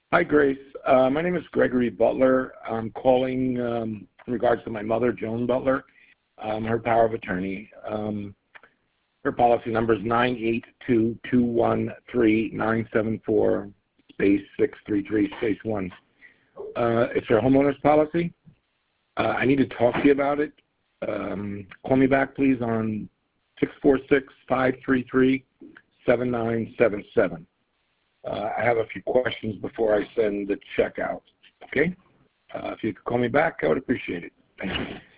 Hi, Grace. My name is Gregory Butler. I'm calling in regards to my mother, Joan Butler, her power of attorney. Her policy number is 982213974 space 633 space 1. It's her homeowner's policy. I need to talk to you about it. Call me back, please, on 646-533-7977. I have a few questions before I send the check out, okay? If you could call me back, I would appreciate it. Thank you.